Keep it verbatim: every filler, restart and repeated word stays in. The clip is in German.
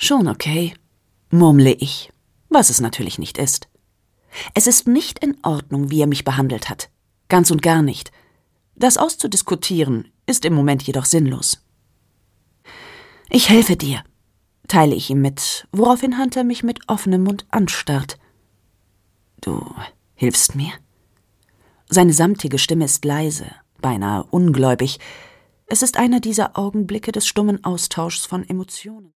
Schon okay, murmle ich, was es natürlich nicht ist. Es ist nicht in Ordnung, wie er mich behandelt hat. Ganz und gar nicht. Das auszudiskutieren ist im Moment jedoch sinnlos. Ich helfe dir, teile ich ihm mit, woraufhin Hunter mich mit offenem Mund anstarrt. Du hilfst mir? Seine samtige Stimme ist leise, beinahe ungläubig. Es ist einer dieser Augenblicke des stummen Austauschs von Emotionen.